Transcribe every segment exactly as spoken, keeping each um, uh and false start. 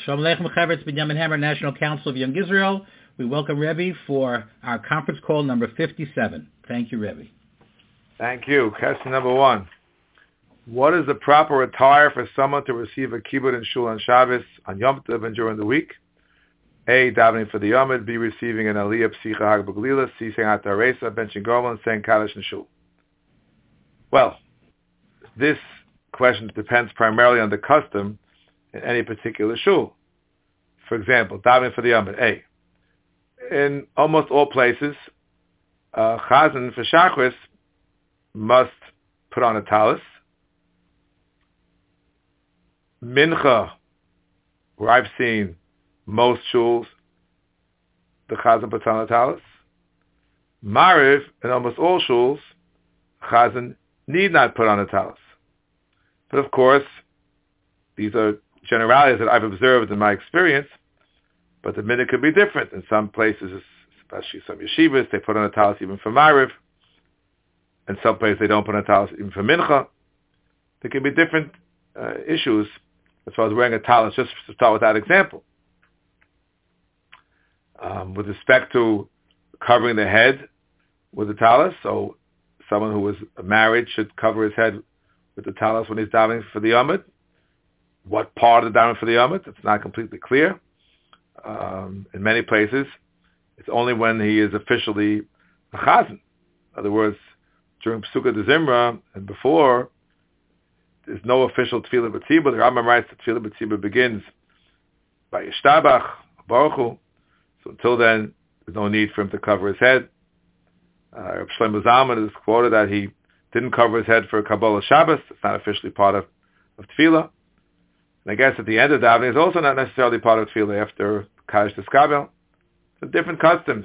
Shalom Aleichem Chaver, it's Binyamin Hammer, National Council of Young Israel. We welcome Rebbe for our conference call number fifty-seven. Thank you, Rebbe. Thank you. Question number one. What is the proper attire for someone to receive a kibbutz in shul on Shabbos, on Yom Tov, and during the week? A. Davening for the Yomid. B. Receiving an Aliyah Psicha Hag B'Glila. C. Saying Atar Reisa, benching Gomel, and saying Kaddish in shul. Well, this question depends primarily on the custom in any particular shul. For example, davening for the Yomid. A. In almost all places, uh, Chazan for Shachris must put on a talis. Mincha, where I've seen most shuls, the Chazan puts on a talis. Mariv, in almost all shuls, Chazan need not put on a talis. But of course, these are generalities that I've observed in my experience, but the minhag could be different. In some places, especially some yeshivas, they put on a talis even for Mariv. In some places, they don't put on a talis even for Mincha. There can be different uh, issues as far as wearing a talis, just to start with that example. Um, with respect to covering the head with the talis, so someone who is married should cover his head with the talis when he's davening for the Yomid. What part of the davening for the Yomid? It's not completely clear. Um, in many places, it's only when he is officially a chazan. In other words, during Pesukah de Zimra and before, there's no official Tefillah B'tzibur. The Rambam writes that Tefillah B'tzibur begins by Yishtabach, Baruch Hu. So until then, there's no need for him to cover his head. Uh, Reb Shlomo Zalman is quoted that he didn't cover his head for Kabbalah Shabbos. It's not officially part of, of Tefillah. And I guess at the end of davening is also not necessarily part of Tefillah after Kaddish Teskabel. So different customs.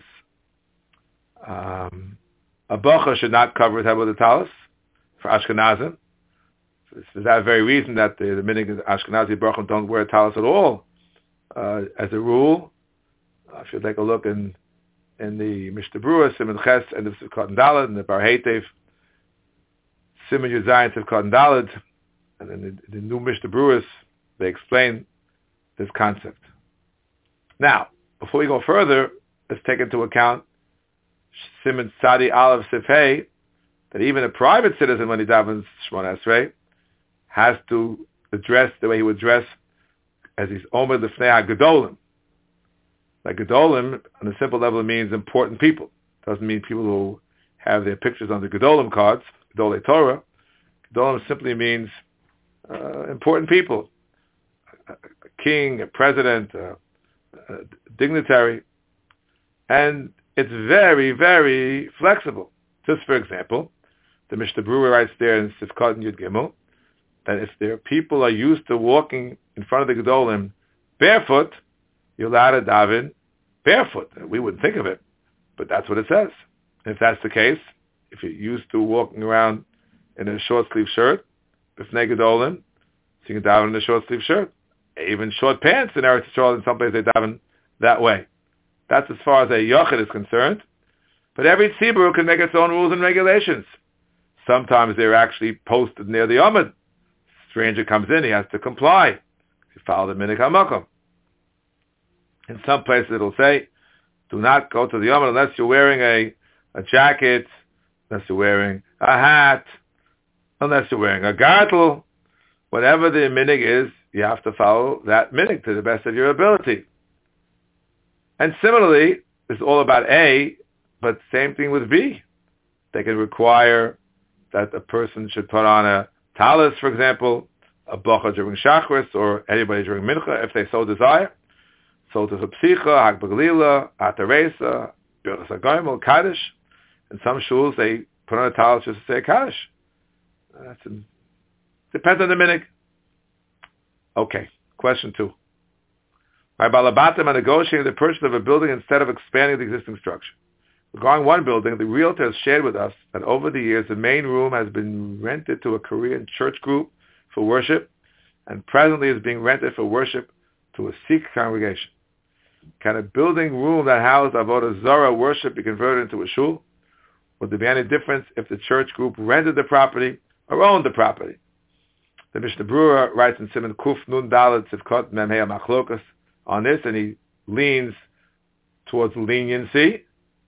Um, a Bocha should not cover his head with a talis for Ashkenazim. It's for that very reason that the, the minhag of Ashkenazi Baruchim don't wear a talis at all. Uh, as a rule, uh, if you take a look in in the Mishnah Berurah, Siman Ches, and the Sivkot and Daled, and the Bar Heitev, Siman Yuzayin, Sivkot and Daled, and in the, the new Mishnah Berurahs, they explain this concept. Now, before we go further, let's take into account Siman Tzadi Aleph Sifhei, that even a private citizen, when he davens Shemona Esrei, has to address the way he would dress as he's Omer Lefnei HaGedolim. Like Gedolim, on a simple level, it means important people. It doesn't mean people who have their pictures on the Gedolim cards, Gedolei Torah. Gedolim simply means uh, important people. A, a king, a president, a, a dignitary. And it's very, very flexible. Just for example, the Mishnah Berurah writes there in Sivkot and Yud Gimel, that if there are people are used to walking in front of the Gedolim barefoot, you're allowed to daven barefoot. We wouldn't think of it, but that's what it says. And if that's the case, if you're used to walking around in a short sleeve shirt, b'fnei Gedolim, so you can daven in a short sleeve shirt. Even short pants in Eretz Yisrael, in some places they daven that way. That's as far as a yochid is concerned. But every tzibur can make its own rules and regulations. Sometimes they're actually posted near the Yomid. Stranger comes in, he has to comply. If you follow the minhag hamakom. In some places it'll say, do not go to the Yomid unless you're wearing a, a jacket, unless you're wearing a hat, unless you're wearing a gartel. Whatever the minhag is, you have to follow that minhag to the best of your ability. And similarly, it's all about A, but same thing with B. They can require that a person should put on a talis, for example, a bocha during Shachris, or anybody during Mincha, if they so desire. So there's a Psicha, Hag B'Glila, Atar Reisa, Birchas HaGomel, Kaddish. In some shuls, they put on a talis just to say Kaddish. That's in, depends on the minhag. Okay, question two. By Balabatim are negotiating the purchase of a building instead of expanding the existing structure. Regarding one building, the realtor has shared with us that over the years, the main room has been rented to a Korean church group for worship, and presently is being rented for worship to a Sikh congregation. Can a building room that housed Avodah Zarah worship be converted into a shul? Would there be any difference if the church group rented the property or owned the property? The Mishnah Berurah writes in Siman Kuf Nun Dalet Tzivkot Mem Hei Machlokas on this, and he leans towards leniency.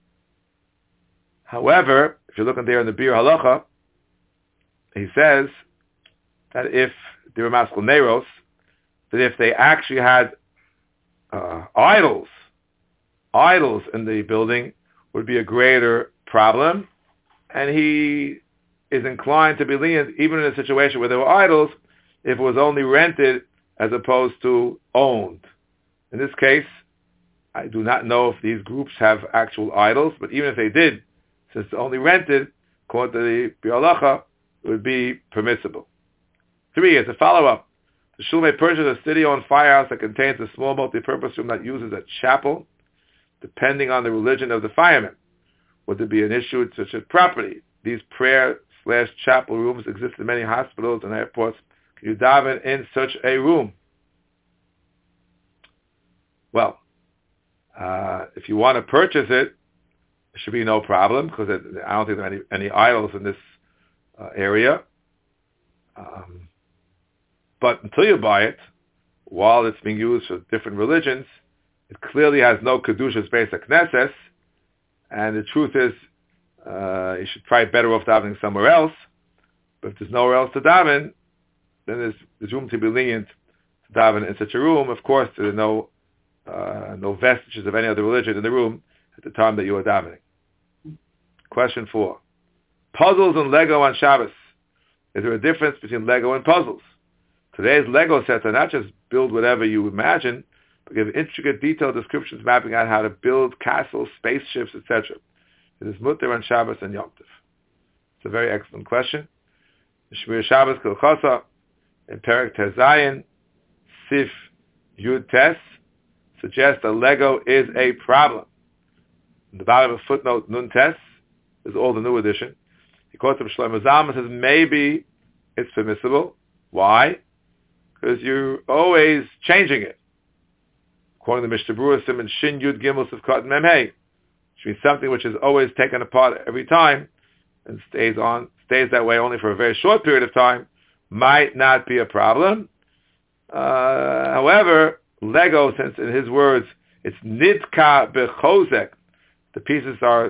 However, if you're looking there in the Bir Halacha, he says that if they were maskul neros, that if they actually had uh, idols, idols in the building would be a greater problem, and he is inclined to be lenient even in a situation where there were idols if it was only rented as opposed to owned. In this case, I do not know if these groups have actual idols, but even if they did, since it's only rented, according to the Bir Halacha, it would be permissible. Three, as a follow-up, the shul may purchase a city-owned firehouse that contains a small multi-purpose room that uses a chapel, depending on the religion of the firemen. Would there be an issue with such a property? These prayer slash chapel rooms exist in many hospitals and airports. Can you daven in such a room? Well, uh, if you want to purchase it, there should be no problem, because it, I don't think there are any, any idols in this uh, area. Um, but until you buy it, while it's being used for different religions, it clearly has no kedushas based on Knesset, and the truth is, uh, you should probably better off davening somewhere else. But if there's nowhere else to daven, then there's, there's room to be lenient to daven in such a room. Of course, there are no uh, no vestiges of any other religion in the room at the time that you are davening. Question four: puzzles and Lego on Shabbos. Is there a difference between Lego and puzzles? Today's Lego sets are not just build whatever you imagine, but give intricate, detailed descriptions mapping out how to build castles, spaceships, et cetera. It is mutter on Shabbos and Yom Tov. It's a very excellent question. Shmir Shabbos Kilchasa in Perek Tezayin Sif Yud Tes suggests that Lego is a problem. In the bottom of footnote Nun Tes is all the new edition. He quotes from Shlomo Zalman and says maybe it's permissible. Why? Because you're always changing it. According to Mishnah Berurah, Siman Shin Yud Gimel Sivkot Mem Hei, which means something which is always taken apart every time and stays on stays that way only for a very short period of time, might not be a problem. Uh, however, Lego, since in his words, it's nitka bechozek, the pieces are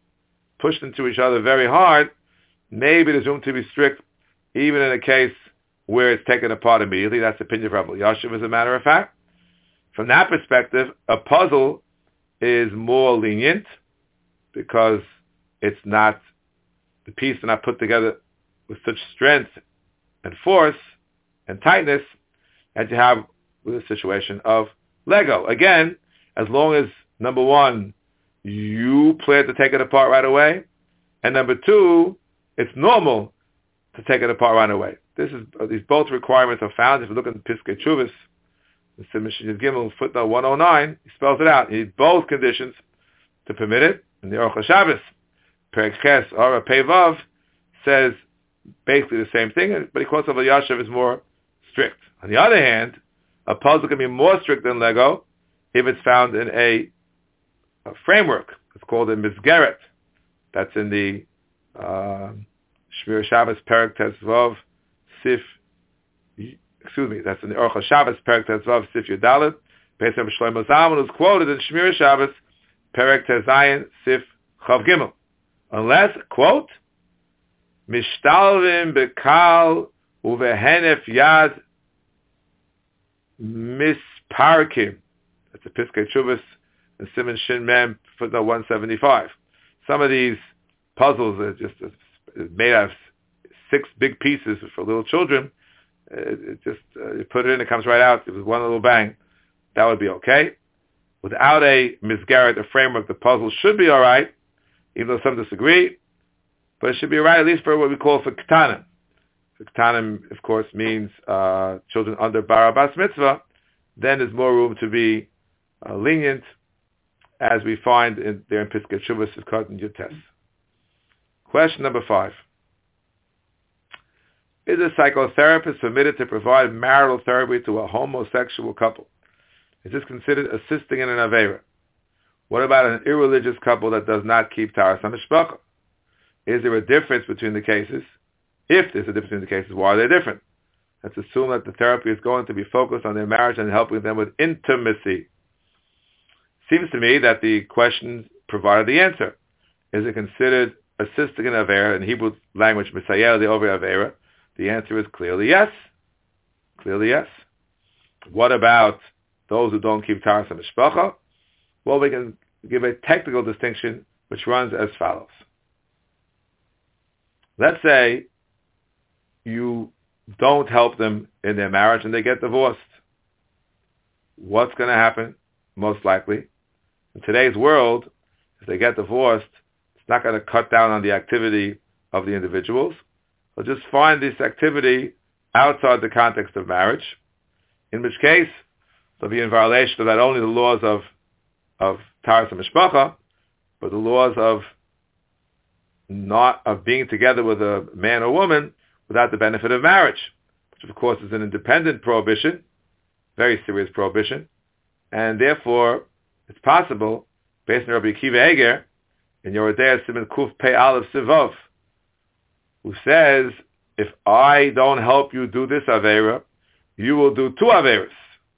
pushed into each other very hard, maybe there's room to be strict, even in a case where it's taken apart immediately. That's the opinion of Rabbi Yashiv, as a matter of fact. From that perspective, a puzzle is more lenient because it's not, the pieces are not put together with such strength and force and tightness as you have with a situation of Lego. Again, as long as, number one, you plan to take it apart right away, and number two, it's normal to take it apart right away. This is uh, these both requirements are found. If you look at Piskei Teshuvos, the Siman Shin Gimel footnote one oh nine, he spells it out. You need both conditions to permit it. In the Aruch HaShabbos, Perek Ches Ora Pei Vav says basically the same thing, but he quotes Rabbi Yashiv is more strict. On the other hand, a puzzle can be more strict than Lego if it's found in a, a framework. It's called a Mizgeret. That's in the uh, Shmir Shabbos Perek Tezvav Sif. Excuse me. That's in the Aruch HaShabbos Perek Tezvav Sif Yudalet. Based on Shlomo Zalman was quoted in Shmir Shabbos Perek Tezayin Sif Chav Gimel. Unless, quote, Mishtalvim bekal uvehenef yad misparkim. That's a Piskei Teshuvos and Siman Shin Mem footnote one seventy-five. Some of these puzzles are just made out of six big pieces for little children. It, it just uh, you put it in, it comes right out. It was one little bang. That would be okay. Without a Mizgeret, a framework, the puzzle should be all right, even though some disagree. But it should be all right, at least for what we call for Ketanim. For Ketanim, of course, means uh, children under Bar Bas Mitzvah. Then there's more room to be uh, lenient, as we find in, there in Piskei Teshuvos Sivkot and Yud Tes. Question number five. Is a psychotherapist permitted to provide marital therapy to a homosexual couple? Is this considered assisting in an Aveira? What about an irreligious couple that does not keep Taharas HaMishpacha? Is there a difference between the cases? If there's a difference between the cases, why are they different? Let's assume that the therapy is going to be focused on their marriage and helping them with intimacy. Seems to me that the question provided the answer. Is it considered assisting in Avera, in Hebrew language, Misayel the over Avera? The answer is clearly yes. Clearly yes. What about those who don't keep Taras HaMishpacha? Well, we can give a technical distinction which runs as follows. Let's say you don't help them in their marriage and they get divorced. What's going to happen? Most likely, in today's world, if they get divorced, it's not going to cut down on the activity of the individuals. They'll just find this activity outside the context of marriage, in which case they'll be in violation of not only the laws of of Taras HaMishpacha, but the laws of not of being together with a man or woman without the benefit of marriage, which of course is an independent prohibition, very serious prohibition, and therefore it's possible, based on Rabbi Akiva Eger, in Yoredei Siman Kuf Pei Aleph Sivov, who says, if I don't help you do this Aveira, you will do two Aveiras.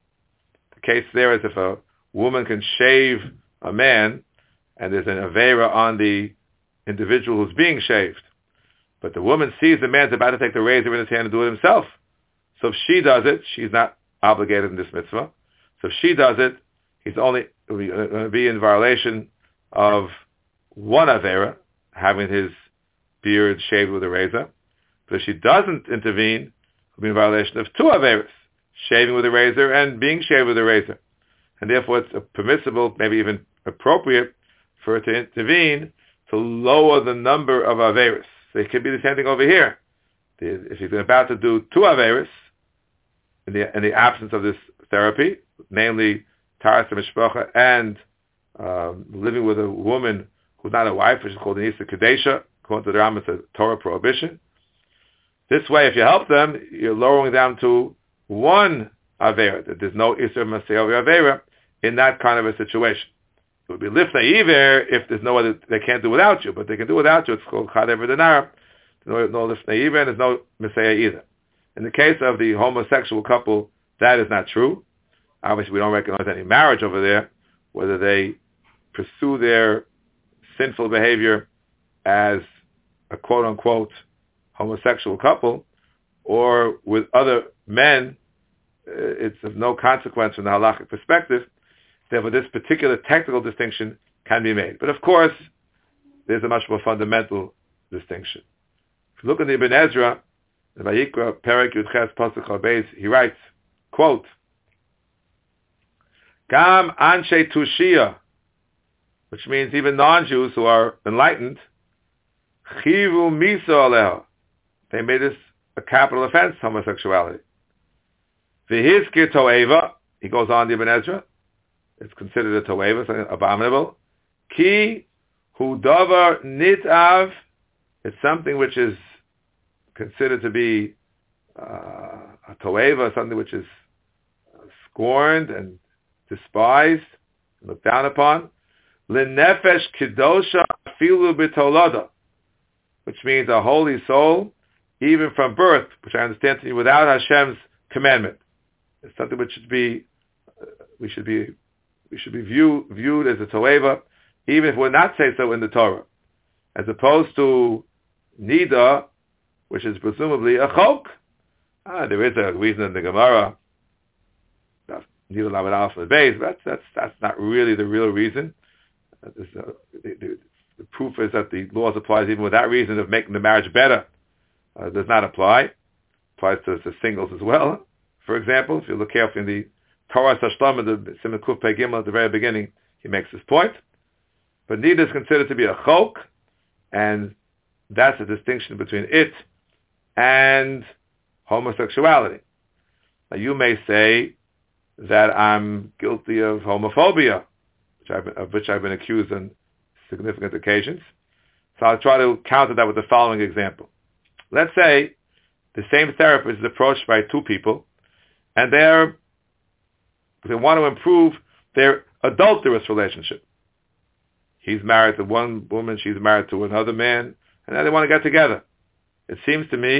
The case there is if a woman can shave a man, and there's an Aveira on the individual who's being shaved, but the woman sees the man's about to take the razor in his hand and do it himself. So if she does it, she's not obligated in this mitzvah. So if she does it, he's only going to be in violation of one Aveira, having his beard shaved with a razor. But if she doesn't intervene, he'll be in violation of two Aveiras, shaving with a razor and being shaved with a razor. And therefore it's permissible, maybe even appropriate, for her to intervene to lower the number of Aveiras. So it could be the same thing over here. If he's about to do two Aveiras, in the, in the absence of this therapy, namely Taras HaMishpacha and um, living with a woman who's not a wife, which is called an Isa Kadesha, according to the Rambam, it's a Torah prohibition. This way, if you help them, you're lowering them to one Aveira, that there's no Isser Masei Aveira in that kind of a situation. It would be Lifnei Iver if there's no other, they can't do without you, but they can do without you. It's called Chad Ever Denar. There's no, no Lifnei Iver and there's no Masei either. In the case of the homosexual couple, that is not true. Obviously, we don't recognize any marriage over there, whether they pursue their sinful behavior as a quote-unquote homosexual couple or with other men. It's of no consequence from the halachic perspective. Therefore, this particular technical distinction can be made. But of course, there's a much more fundamental distinction. If you look at the Ibn Ezra, the Vayikra, Perek Yudches Pasuk Beis, he writes, quote, Gam Anshe Tushia, which means even non-Jews who are enlightened, Chivu Miso Aleha, they made this a capital offense, homosexuality. V'hizkir Toeva, he goes on to Ibn Ezra, it's considered a Toeva, something abominable. Ki Hu Davar Nitav, it's something which is considered to be uh, a Toeva, something which is uh, scorned and despised, looked down upon. L'nefesh Kedosha Afilu B'Tolada, which means a holy soul, even from birth, which I understand to be without Hashem's commandment. It's something which should be, uh, we should be, we should be view, viewed as a toeva, even if we're not say so in the Torah, as opposed to nida, which is presumably a chok. Ah, there is a reason in the Gemara, nida lamed alef the base, but that's that's that's not really the real reason. Uh, the, the, the proof is that the laws applies even with that reason of making the marriage better. Uh, does not apply. Applies to, to singles as well. For example, if you look carefully in the Torah Sashlam, the Siman Kuf Pei Gimel at the very beginning, he makes this point. But nida is considered to be a chok, and that's the distinction between it and homosexuality. Now you may say that I'm guilty of homophobia, which I've been, of which I've been accused on significant occasions. So I'll try to counter that with the following example. Let's say the same therapist is approached by two people, and they're, they want to improve their adulterous relationship. He's married to one woman, she's married to another man, and now they want to get together. It seems to me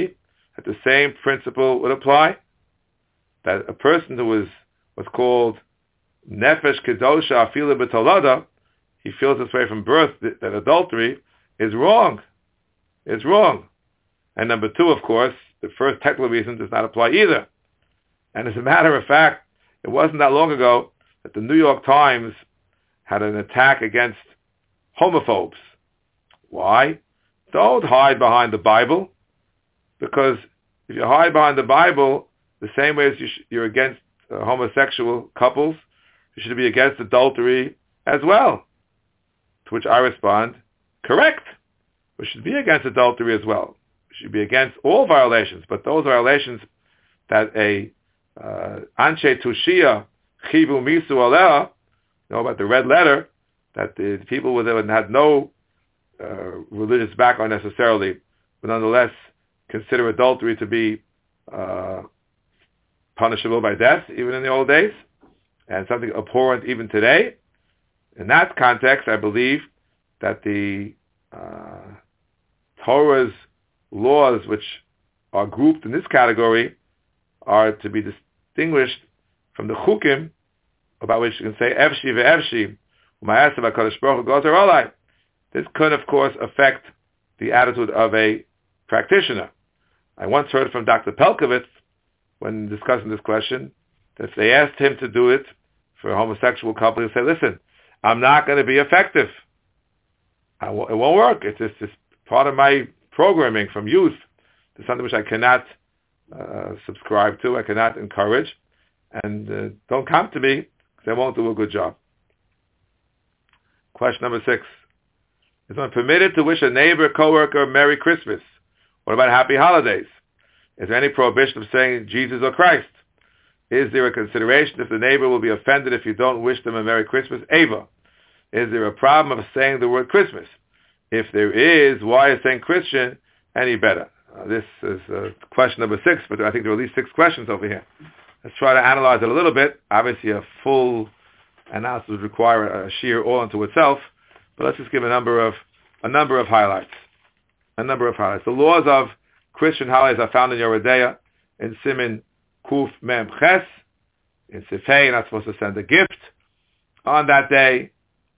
that the same principle would apply, that a person who was what's called nefesh kedosha afilu b'tolada, he feels this way from birth, that, that adultery is wrong. It's wrong. And number two, of course, the first technical reason does not apply either. And as a matter of fact, it wasn't that long ago that the New York Times had an attack against homophobes. Why? Don't hide behind the Bible, because if you hide behind the Bible, the same way as you sh- you're against uh, homosexual couples, you should be against adultery as well. To which I respond, correct. We should be against adultery as well. We should be against all violations, but those violations that a uh, anshe tushia chivu misu aleh, you know about the red letter, that the people with it had no uh, religious background necessarily, but nonetheless consider adultery to be uh, punishable by death, even in the old days, and something abhorrent even today. In that context, I believe that the uh, Torah's laws, which are grouped in this category, are to be distinguished from the chukim, about which you can say Evshi ve'Evshi, u'ma'asav HaKadosh Baruch Hu gozer olai. This could, of course, affect the attitude of a practitioner. I once heard from Doctor Pelkovitz, when discussing this question, that if they asked him to do it for a homosexual couple, he'd say, listen, I'm not going to be effective. I w- it won't work. It's just it's part of my programming from youth. It's something which I cannot uh, subscribe to, I cannot encourage, and uh, don't come to me because I won't do a good job. Question number six. Is one permitted to wish a neighbor, coworker, Merry Christmas? What about Happy Holidays? Is there any prohibition of saying Jesus or Christ? Is there a consideration if the neighbor will be offended if you don't wish them a Merry Christmas? Ava. Is there a problem of saying the word Christmas? If there is, why is saying Christian any better? Uh, this is uh, question number six, but I think there are at least six questions over here. Let's try to analyze it a little bit. Obviously, a full analysis would require a shiur all unto itself, but let's just give a number of a number of highlights. A number of highlights. The laws of Christian holidays are found in Yoreh De'ah, in Siman Kuf Mem Ches. In Sifhei, you're not supposed to send a gift on that day.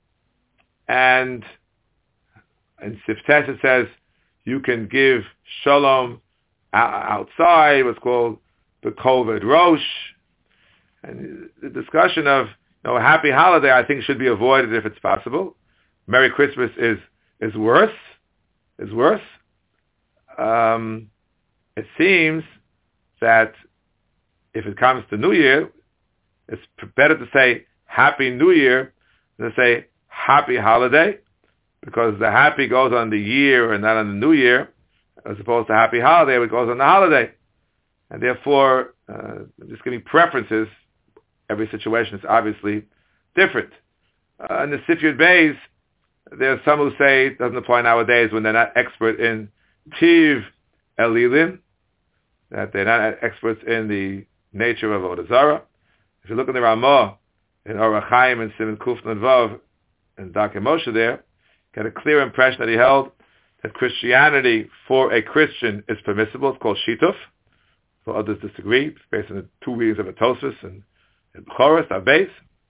And in Siftes it says you can give shalom outside, what's called the Koved Rosh. And the discussion of you know, a happy holiday, I think, should be avoided if it's possible. Merry Christmas is is worse. Is worse. Um, it seems that if it comes to New Year, it's better to say Happy New Year than to say Happy Holiday, because the happy goes on the year and not on the New Year, as opposed to Happy Holiday, which goes on the holiday. And therefore, uh, just giving preferences, every situation is obviously different. Uh, in the Sif Yud Beis, there are some who say it doesn't apply nowadays when they're not expert in Tiv Elilim, that they're not experts in the nature of Avodah Zarah. If you look in the Ramah, in Orach Chaim, and Siman Kuf Nun Vav, and Darkei Moshe there, get a clear impression that he held that Christianity for a Christian is permissible. It's called Shituf. So others disagree. It's based on the two readings of a Tosfos and in Choros, Abeis.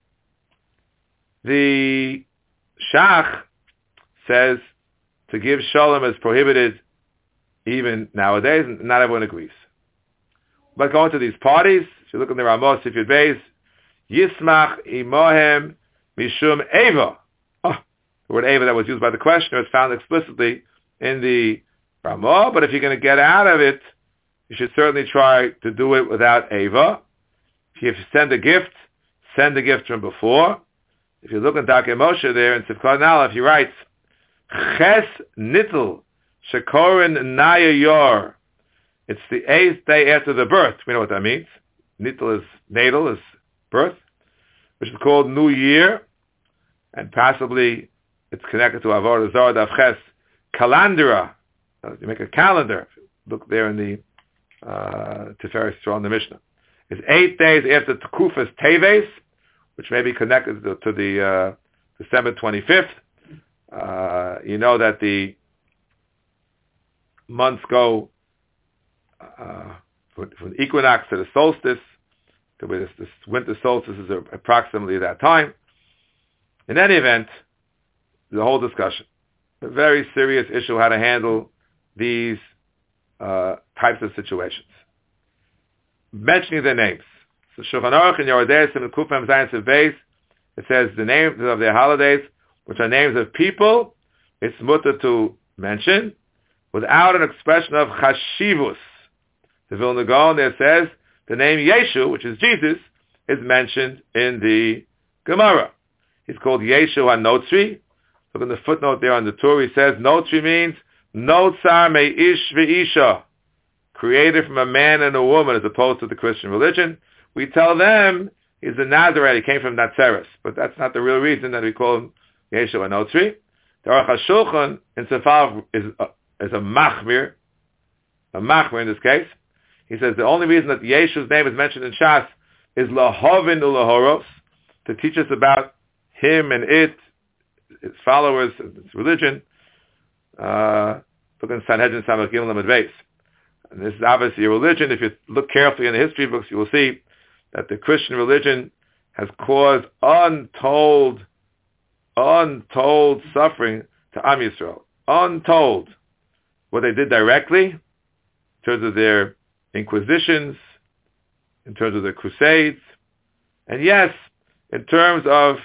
The Shach says to give shalom is prohibited even nowadays, and not everyone agrees. But going to these parties, if you look in the Ramah, Sif Yud Beis, Yismach imohem mishum eva. Oh, the word eva that was used by the questioner is found explicitly in the Ramah, but if you're going to get out of it, you should certainly try to do it without eva. If you send a gift, send a gift from before. If you look at Darkei Moshe there in Sifkot Aleph, he writes, Ches nitl shekorin naya yor. It's the eighth day after the birth. We know what that means. Nitl is natal, is birth, which is called New Year, and possibly it's connected to Avodah Zarah Daf Ches Kalandra. You make a calendar. Look there in the uh, Tiferes Yisrael in the Mishnah. It's eight days after Tekufas Teves, which may be connected to, to the uh, December twenty-fifth. Uh, you know that the months go uh, from, from the equinox to the solstice. Could be this, this winter solstice is approximately that time. In any event, the whole discussion, a very serious issue how to handle these uh, types of situations. Mentioning their names. So Shulchan Aruch in Yoredeis and Kufam Zayin Beis, it says the names of their holidays, which are names of people, it's mutter to mention, without an expression of chashivus. The Vilna Gaon there says the name Yeshu, which is Jesus, is mentioned in the Gemara. He's called Yeshu HaNotzri. Look in the footnote there on the Torah. He says Notri means Notzar Me'ish Ve'isha, created from a man and a woman, as opposed to the Christian religion. We tell them he's a Nazarite. He came from Nazaret, but that's not the real reason that we call him Yeshu HaNotzri. The Aruch HaShulchan in Sefar is a, is a machmir, a machmir in this case. He says the only reason that Yeshu's name is mentioned in Shas is lahovin ulahoros, to teach us about him and it, its followers, its religion. Uh, look in Sanhedrin Samach Gimel Lamed Beis. And this is obviously a religion. If you look carefully in the history books, you will see that the Christian religion has caused untold, untold suffering to Am Yisrael. Untold. What they did directly, in terms of their inquisitions, in terms of their crusades, and yes, in terms of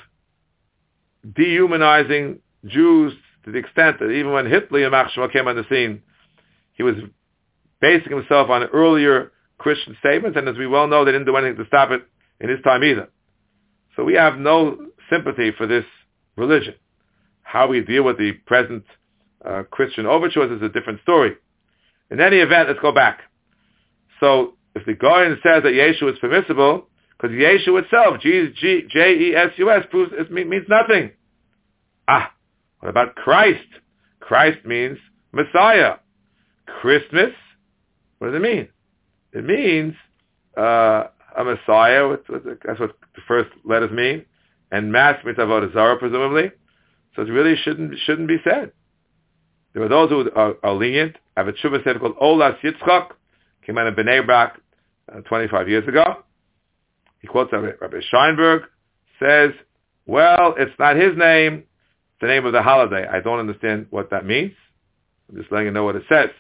dehumanizing Jews to the extent that even when Hitler Yamach Shema came on the scene, he was basing himself on earlier Christian statements, and as we well know, they didn't do anything to stop it in his time either. So we have no sympathy for this religion. How we deal with the present uh, Christian overtures is a different story. In any event, let's go back. So if the Goyen says that Yeshu is permissible, because Yeshu itself, J E S U S, proves it means nothing. Ah, what about Christ? Christ means Messiah. Christmas, what does it mean? It means uh, a Messiah. That's what the first letters mean, and Mas means Avodah Zarah, presumably. So it really shouldn't shouldn't be said. There are those who are, are lenient. I have a tshuva said called Olas Yitzchak, came out of Bnei Brak uh, twenty-five years ago. He quotes Rabbi, Rabbi Scheinberg, says, well, it's not his name, it's the name of the holiday. I don't understand what that means. I'm just letting you know what it says.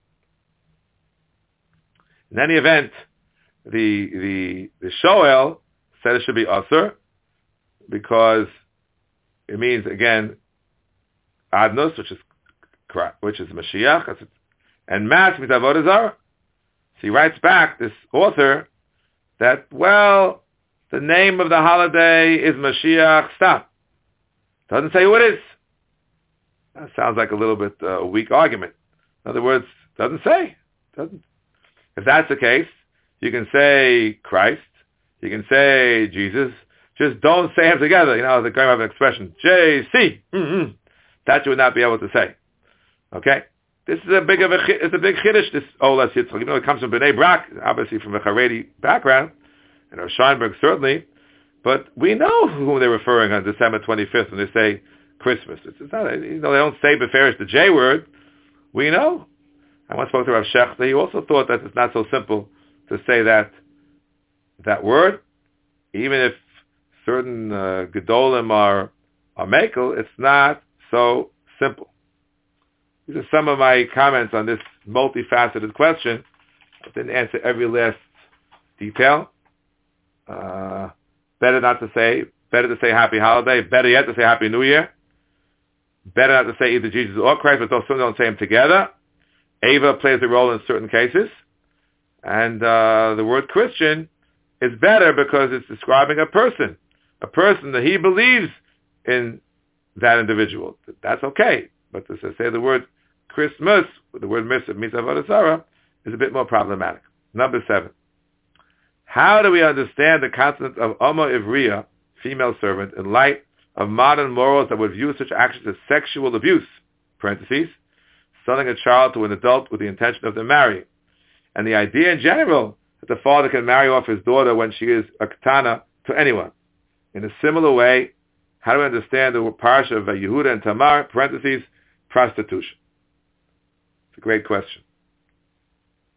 In any event, the the the Shoel said it should be Asur, because it means, again, Adnos, which is which is Mashiach, and Mas means Avodah Zarah. So he writes back, this author, that, well, the name of the holiday is Mashiach. Stop. Doesn't say who it is. That sounds like a little bit uh, a weak argument. In other words, doesn't say. Doesn't. If that's the case, you can say Christ. You can say Jesus. Just don't say them together. You know, the grammar of an expression, J C. Mm-hmm. That you would not be able to say. Okay? This is a big of a it's a big chiddush, this Olas Yitzchak. You know, it comes from Bnei Brak, obviously from a Haredi background, and our Scheinberg certainly, but we know whom they're referring on December twenty-fifth when they say Christmas. It's, it's not, you know, they don't say Beferish the J word. We know. I once spoke to Rav Shechter. He also thought that it's not so simple to say that that word, even if certain uh, Gedolim are are Mekel, it's not so simple. These are some of my comments on this multifaceted question. I didn't answer every last detail. Uh, better not to say, better to say Happy Holiday, better yet to say Happy New Year. Better not to say either Jesus or Christ, but those two don't say them together. Ava plays a role in certain cases. And uh, the word Christian is better because it's describing a person, a person that he believes in that individual. That's okay. But to say the word Christmas, the word Mitzvah means Avodah Zarah, is a bit more problematic. Number seven. How do we understand the concept of Oma Ivriya, female servant, in light of modern morals that would view such actions as sexual abuse, parentheses, selling a child to an adult with the intention of them marrying, and the idea in general that the father can marry off his daughter when she is a katana to anyone. In a similar way, how do we understand the parsha of Yehuda and Tamar, parentheses, prostitution? It's a great question.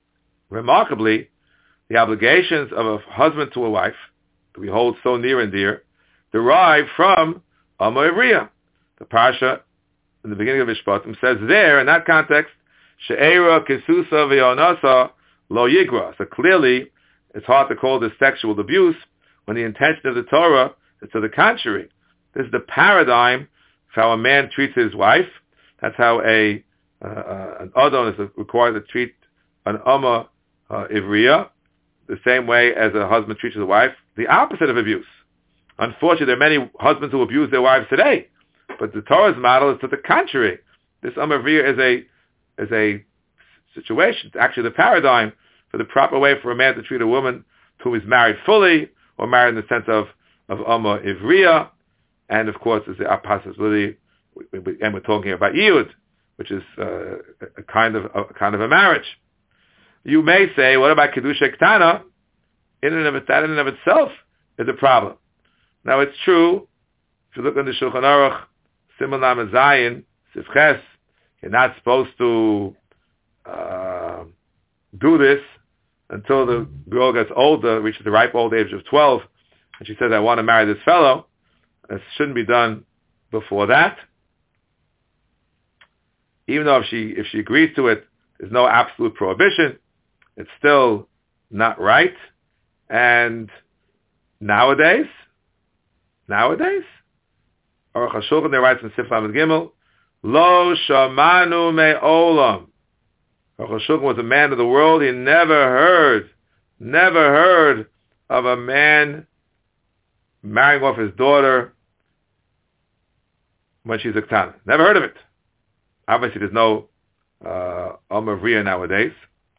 Remarkably, the obligations of a husband to a wife, that we hold so near and dear, derive from Amma Ivriya. The Parsha, in the beginning of Mishpatim, says there, in that context, She'era Kisusa V'Yonasa Lo Yigra. So clearly, it's hard to call this sexual abuse when the intention of the Torah is to the contrary. This is the paradigm for how a man treats his wife. That's how a uh, uh, an Adon is required to treat an Amma uh, Ivriya, the same way as a husband treats his wife, the opposite of abuse. Unfortunately, there are many husbands who abuse their wives today, but the Torah's model is to the contrary. This Amma Ivriya is a is a situation. It's actually the paradigm for the proper way for a man to treat a woman who is married fully, or married in the sense of, of Amma Ivriya, and of course there's the possibility, and we're talking about Yiyud, which is uh, a kind of a kind of a marriage. You may say, what about Kedusha Ktana? In and of it, that in and of itself is a problem. Now it's true, if you look in the Shulchan Aruch, Siman Lamed Zayin, Sifches, you're not supposed to uh, do this until the girl gets older, reaches the ripe old age of twelve, and she says, I want to marry this fellow. It shouldn't be done before that. Even though if she if she agrees to it, there's no absolute prohibition. It's still not right. And nowadays, nowadays, Aruch HaShulchan there writes in Sif Lamed Gimel, Lo shamanu me'olam. Aruch HaShulchan was a man of the world. He never heard, never heard of a man marrying off his daughter when she's a ktana. Never heard of it. Obviously, there's no uh, Amma Ivriya nowadays.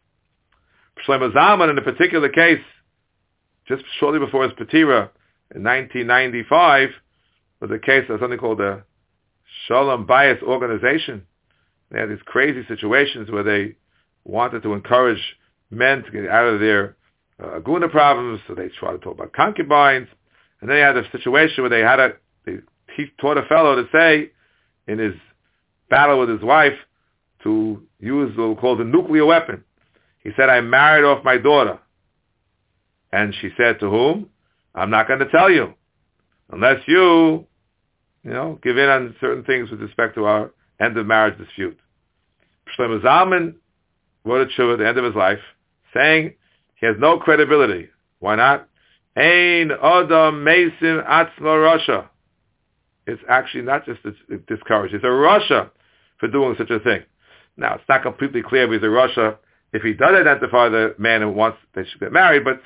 Shlomo Zalman, in a particular case, just shortly before his Patira in nineteen ninety-five, was a case of something called the Shalom Bayis organization. They had these crazy situations where they wanted to encourage men to get out of their uh, guna problems, so they tried to talk about concubines. And then they had a situation where they had a, they he taught a fellow to say, in his battle with his wife, to use what we call the nuclear weapon. He said, I married off my daughter. And she said to whom? I'm not going to tell you. Unless you, you know, give in on certain things with respect to our end of marriage dispute. Shlomo Zalman wrote a tshuva at the end of his life, saying he has no credibility. Why not? Ein Adam Mesim Atzma Rasha. It's actually not just discouraged. It's a Rasha for doing such a thing. Now, it's not completely clear if he's a Rasha if he does identify the man who wants they should get married, but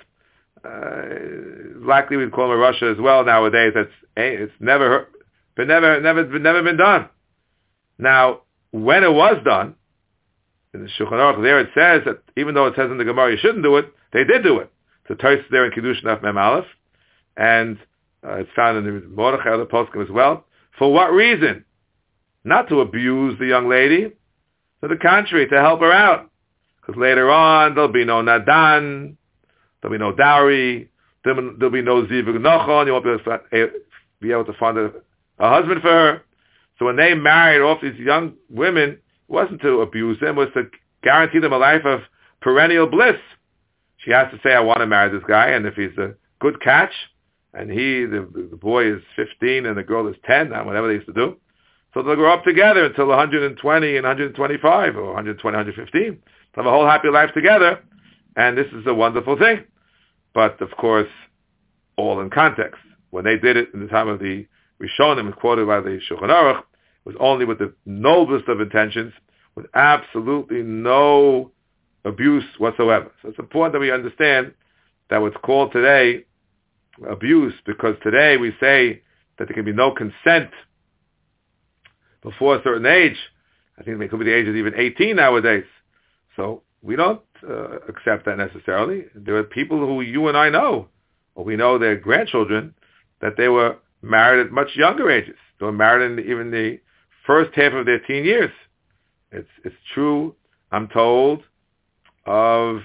uh, likely we'd call him a Rasha as well nowadays. That's it's never been never never been never been done. Now, when it was done, in the Shulchan Aruch there it says that even though it says in the Gemara you shouldn't do it, they did do it. So Tais there in Kiddushin Af Mem Aleph, and uh, it's found in the Mordechai other poskim as well. For what reason? Not to abuse the young lady, to the contrary, to help her out. Because later on there'll be no nadan, there'll be no dowry, there'll, there'll be no zivug nochon. You won't be able to, be able to find a, a husband for her. So when they married off these young women, it wasn't to abuse them, it was to guarantee them a life of perennial bliss. She has to say, I want to marry this guy, and if he's a good catch, and he, the, the boy is fifteen and the girl is ten, whatever they used to do, so they'll grow up together until one hundred twenty and one hundred twenty-five, or one hundred twenty, one hundred fifteen. They'll have a whole happy life together, and this is a wonderful thing. But, of course, all in context. When they did it in the time of the Rishonim, quoted by the Shulchan Aruch, it was only with the noblest of intentions, with absolutely no abuse whatsoever. So it's important that we understand that what's called today abuse, because today we say that there can be no consent before a certain age. I think it could be the age of even eighteen nowadays. So we don't uh, accept that necessarily. There are people who you and I know, or we know their grandchildren, that they were married at much younger ages. They were married in even the first half of their teen years. It's it's true, I'm told, of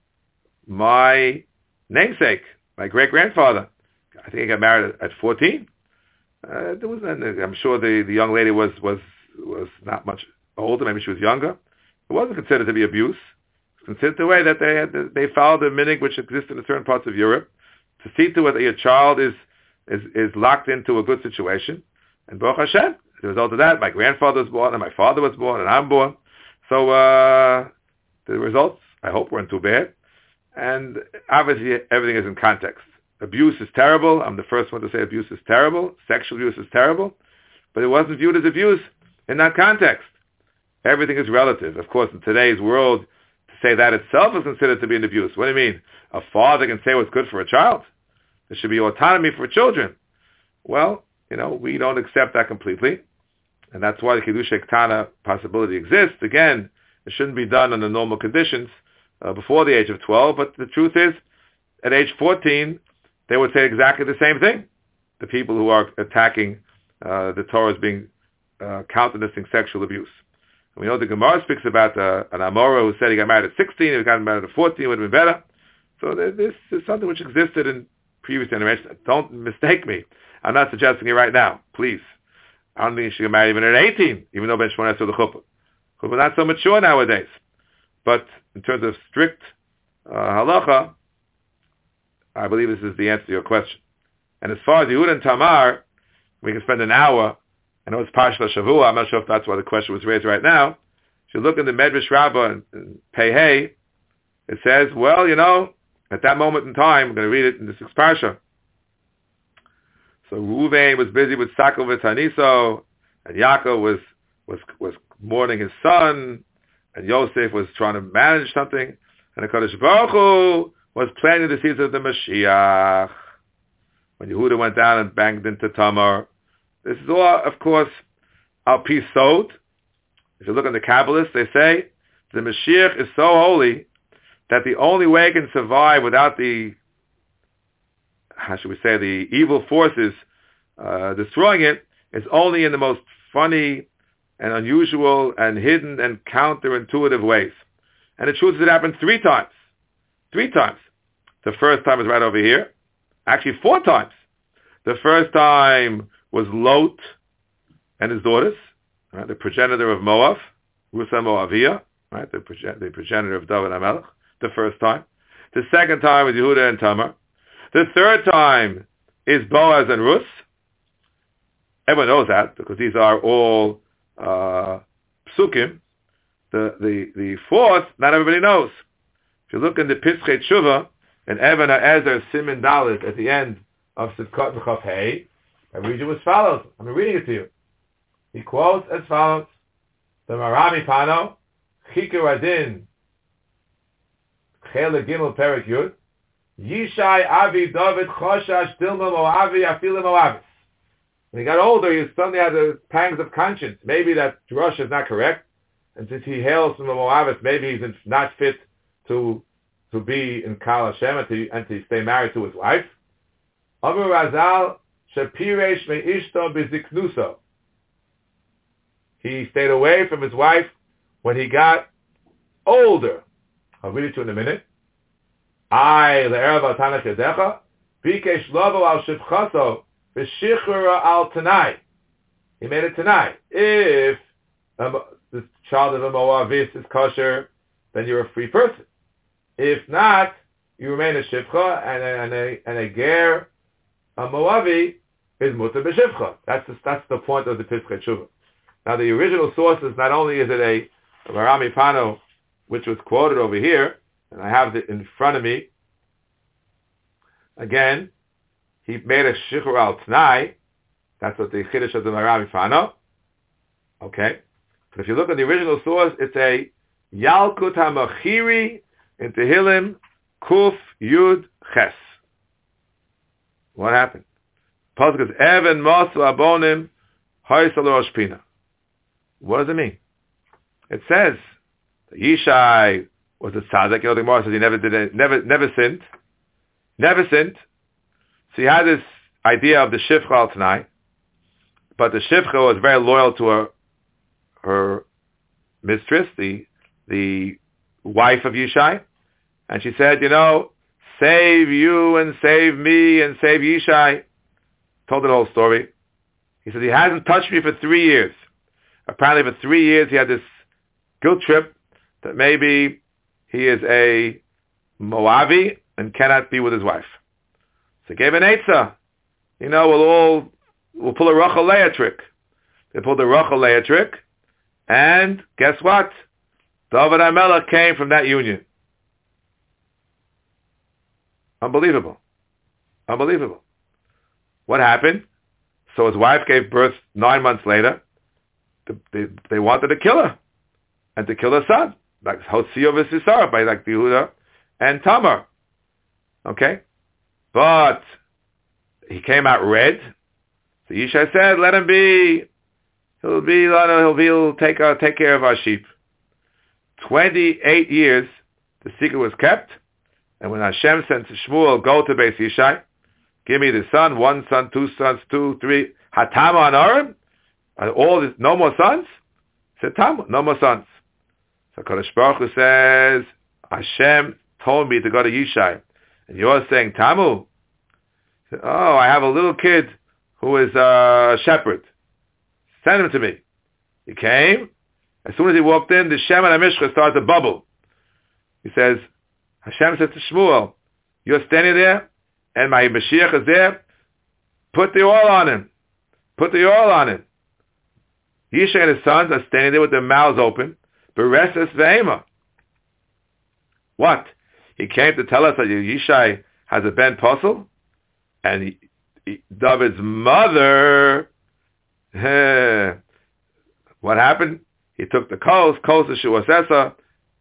my namesake, my great-grandfather. I think he got married at fourteen. Uh, there was, I'm sure the, the young lady was, was was not much older. Maybe she was younger. It wasn't considered to be abuse. considered the way that they had, they followed the minig which existed in certain parts of Europe, to see to it that your child is, is, is locked into a good situation. And Baruch Hashem, as a result of that, my grandfather was born, and my father was born, and I'm born. So uh, the results, I hope, weren't too bad. And obviously, everything is in context. Abuse is terrible. I'm the first one to say abuse is terrible. Sexual abuse is terrible. But it wasn't viewed as abuse in that context. Everything is relative. Of course, in today's world, to say that itself is considered to be an abuse. What do you mean? A father can say what's good for a child? There should be autonomy for children. Well, you know, we don't accept that completely. And that's why the Kiddushay Ktana possibility exists. Again, it shouldn't be done under normal conditions uh, before the age of twelve. But the truth is, at age fourteen, they would say exactly the same thing. The people who are attacking uh, the Torah as being uh, countenancing sexual abuse. And we know the Gemara speaks about uh, an Amora who said he got married at sixteen, if he got married at fourteen, it would have been better. So this is something which existed in previous generations. Don't mistake me. I'm not suggesting it right now, please. I don't think you should get married even at eighteen, even though Ben Shimon saw the chuppah. Chuppah not so mature nowadays. But in terms of strict uh, halacha, I believe this is the answer to your question. And as far as Yehuda and Tamar, we can spend an hour. I know it's Parshat Shavua. I'm not sure if that's why the question was raised right now. If you look in the Medrash Rabbah and, and Pei Hey, it says, well, you know, at that moment in time, I'm going to read it in the sixth Parsha. So Reuven was busy with Sakov and Taniso, and Yaakov was, was, was mourning his son, and Yosef was trying to manage something, and the Kadosh Baruch Hu was planning the season of the Mashiach. When Yehuda went down and banged into Tamar, this is all, of course, al pi sod. If you look at the Kabbalists, they say the Mashiach is so holy that the only way it can survive without the, how should we say, the evil forces uh, destroying it is only in the most funny and unusual and hidden and counterintuitive ways. And the truth is it happened three times. Three times. The first time was right over here. Actually, four times. The first time was Lot and his daughters, right, the progenitor of Moab, Rusa Moavia, right, the, progen- the progenitor of David HaMelech, the first time. The second time was Yehuda and Tamar. The third time is Boaz and Rus. Everyone knows that because these are all uh, psukim. The, the, the fourth, not everybody knows. If you look in the Pischei Tshuva, and Even HaEzer Siman Dalet at the end of Sivkot and Chav Hey, I read you as follows. I'm reading it to you. He quotes as follows: the Marami Pano, Chikar Adin, Chele Gimel Perik Yud, Yishai Avi David Choshash Dilma Moavi Afila Moavis. When he got older, he suddenly had the pangs of conscience. Maybe that drush is not correct, and since he hails from the Moavis, maybe he's not fit to to be in Kal Hashem and to, and to stay married to his wife. Amar Razal Shapiresh Meishto Biziknuso. He stayed away from his wife when he got older. I'll read it to you in a minute. I le'erav al tanach yadecha bikesh lovo al shivchaso v'shichura al tanai. He made it tonight. If um, the child of a Moavis is kosher, then you're a free person. If not, you remain a shivcha, and a, and a, and a ger, a Moavi, is mutar b'shivcha. That's the, that's the point of the Pischei Tshuva. Now, the original source is not only is it a, a Marami Pano, which was quoted over here, and I have it in front of me. Again, he made a shichur al t'nai. That's what the chiddush of the Marami Pano. Okay, but if you look at the original source, it's a Yalkut HaMachiri in Tehillim Kuf Yud Ches. What happened? Pasuk is Even Mosu Abonim Hoysal Rosh Pina. What does it mean? It says Yishai was a tzaddik. You know, the Gemara says he never did it, never never sinned, never sinned. So he had this idea of the shivcha al t'nai, but the shivcha was very loyal to her her mistress, the the wife of Yishai, and she said, you know, save you and save me and save Yishai. Told the whole story. He said he hasn't touched me for three years. Apparently for three years he had this guilt trip that maybe he is a Moavi and cannot be with his wife. So he gave an Eitzah. You know, we'll all, we'll pull a Rachel Leah trick. They pulled the Rachel Leah trick, and guess what? David HaMelech came from that union. Unbelievable. Unbelievable. What happened? So his wife gave birth nine months later. They, they wanted to kill her and to kill her son, like Hosea v'Sisara, by like Yehuda and Tamar. Okay? But he came out red. So Yishai said, let him be. He'll be, he'll be, he'll take, uh, take care of our sheep. twenty-eight years, the secret was kept. And when Hashem sent to Shmuel, go to Beis Yishai, give me the son, one son, two sons, two, three, Hatama and Aram, and all this, no more sons? He said, Tam, no more sons. So Kodesh Baruch Hu says, Hashem told me to go to Yishai, and you're saying, Tamu? Said, oh, I have a little kid who is a shepherd. Send him to me. He came. As soon as he walked in, the Shem and HaMishcha started to bubble. He says, Hashem said to Shmuel, you're standing there, and my Mashiach is there. Put the oil on him. Put the oil on him. Yishai and his sons are standing there with their mouths open. Bereses ve'ema. What? He came to tell us that Yishai has a ben posel, and he, he, David's mother. What happened? He took the coals, coals of Shuasesa,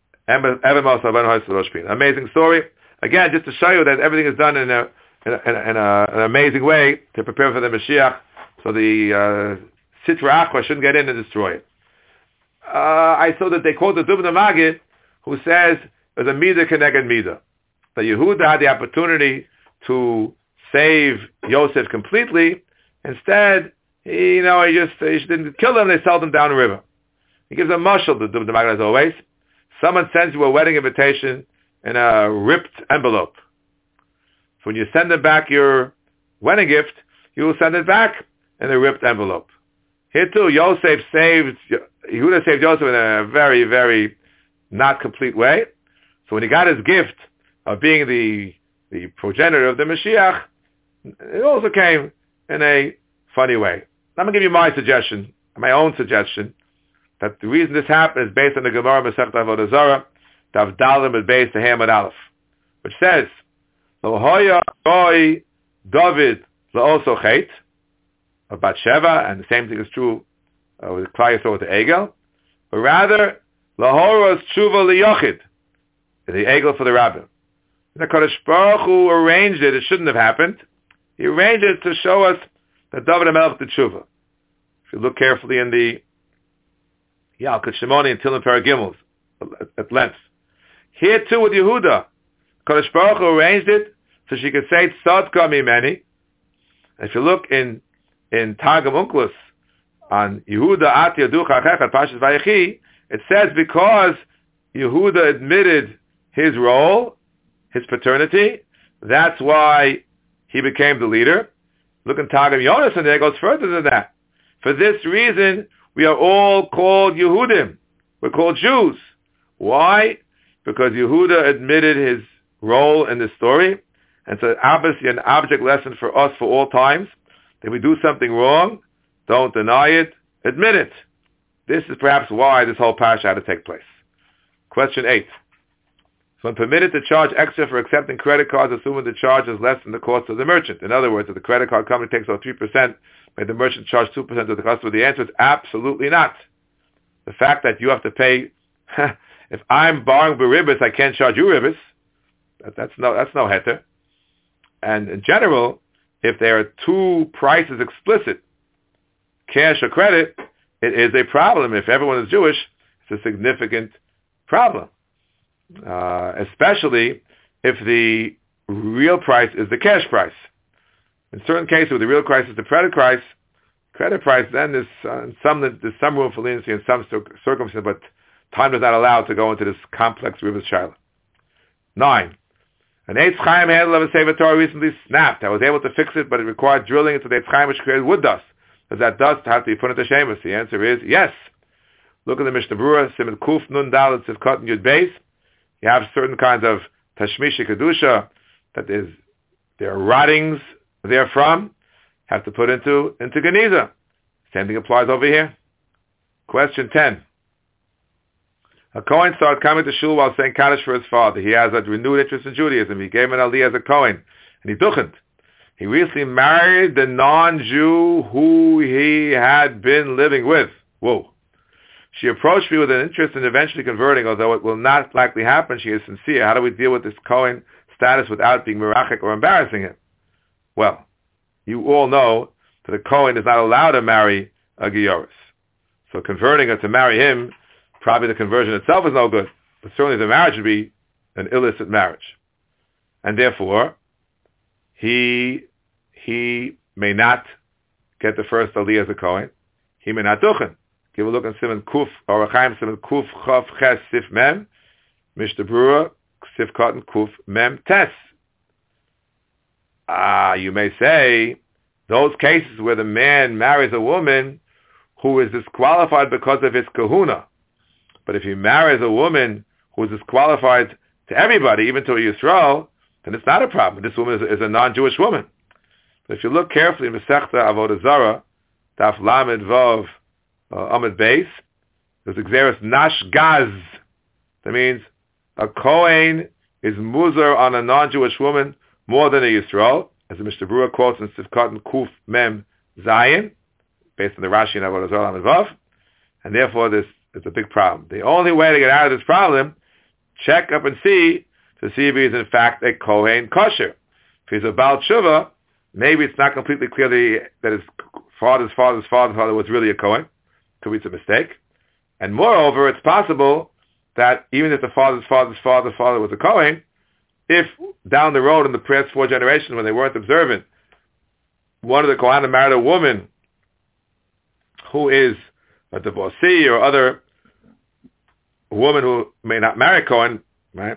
amazing story. Again, just to show you that everything is done in a in, a, in, a, in a, an amazing way to prepare for the Mashiach, so the uh, Sitra Achra shouldn't get in and destroy it. Uh, I saw that they quote the Dubna Magid, who says there's a Midah Keneged Midah. That Yehuda had the opportunity to save Yosef completely. Instead, he, you know, he just he didn't kill them. They sold him down the river. He gives a mashal to Dubna Magid as always. Someone sends you a wedding invitation in a ripped envelope. So when you send them back your wedding gift, you will send it back in a ripped envelope. Here too, Yosef saved, Yehuda saved Yosef in a very, very not complete way. So when he got his gift of being the the progenitor of the Mashiach, it also came in a funny way. I'm going to give you my suggestion, my own suggestion, that the reason this happened is based on the Gemara Masechet Avodah Zarah, Dav Dalim is based on Hamad Aleph, which says, Lo hoya roi David la'oso chet, of Bathsheba, and the same thing is true uh, with Klal Yisrael with the Egel, but rather, Lahoros tshuva liyochid, the Egel for the Rabbin. The Kodesh Baruch Hu arranged it, it shouldn't have happened. He arranged it to show us that David HaMelech did tshuva. If you look carefully in the Yalkut Shimoni and Tillim Paragimels at, at length. Here too with Yehuda, Kodesh Baruch Hu arranged it so she could say Tzadka Mimeni. If you look in in Targum Onkelos on Yehuda At Yaducha Achecha Parshas Vayechi, it says because Yehuda admitted his role, his paternity, that's why he became the leader. Look in Targum Yonas, and there it goes further than that. For this reason, we are all called Yehudim. We're called Jews. Why? Because Yehuda admitted his role in this story, and so obviously an object lesson for us for all times. If we do something wrong, don't deny it, admit it. This is perhaps why this whole parasha had to take place. Question eight. So when permitted to charge extra for accepting credit cards, assuming the charge is less than the cost of the merchant. In other words, if the credit card company takes out three percent, may the merchant charge two percent to the customer? The answer is absolutely not. The fact that you have to pay, if I'm borrowing beribis, I can't charge you ribis. That, that's no, that's no heter. And in general, if there are two prices explicit, cash or credit, it is a problem. If everyone is Jewish, it's a significant problem. Uh, especially if the real price is the cash price. In certain cases, where the real price is the credit price, credit price, then there's, uh, some, there's some room for leniency in some circumstances, but time is not allowed to go into this complex Rivas Shiloh. Nine. An Eitz Chaim handle of a Sefer Torah recently snapped. I was able to fix it, but it required drilling into the Eitz Chaim, which created wood dust. Does that dust have to be put into Shemus? The answer is yes. Look at the Mishnah Berurah, Siman Kuf Nun Dalet Sivkot and Yud Beis. You have certain kinds of tashmishi kedusha, that is, there are rottings therefrom, have to put into, into Geniza. Same thing applies over here. Question ten. A Kohen started coming to shul while saying Kaddish for his father. He has a renewed interest in Judaism. He gave him an aliyah as a Kohen, and he duchent. He recently married the non-Jew who he had been living with. Whoa. She approached me with an interest in eventually converting, although it will not likely happen. She is sincere. How do we deal with this Kohen status without being merachik or embarrassing him? Well, you all know that a Kohen is not allowed to marry a Gioris. So converting her to marry him, probably the conversion itself is no good, but certainly the marriage would be an illicit marriage. And therefore, he he may not get the first aliyah as a Kohen. He may not duchen. Give a look on Simon Kuf, or Chaim Simon Kuf Chav Ches Sif Mem, Mishnah Berurah Sif Cotton Kuf Mem Tes. Ah, you may say, those cases where the man marries a woman who is disqualified because of his kahuna. But if he marries a woman who is disqualified to everybody, even to a Yisrael, then it's not a problem. This woman is, is a non-Jewish woman. But if you look carefully in Masechta Avodah Zarah, Daf Lamed Vav uh, Amud Beis, there's Xeris Nash Gaz. That means a Kohen is muzar on a non-Jewish woman more than a Yisrael, as the Mishnah Berurah quotes in Sifkat Kuf Mem Zayin, based on the Rashi and Avodah Zarah Lamed Vav, and therefore this is a big problem. The only way to get out of this problem, check up and see, to see if he is in fact a Kohen kosher. If he's a Baal Tshuva, maybe it's not completely clear that, he, that his father's father's father's father was really a Kohen. Could be a mistake. And moreover, it's possible that even if the father's father's father's father was a Kohen, if down the road in the past four generations when they weren't observant, one of the Kohanim married a woman who is a divorcee or other woman who may not marry Kohen, right?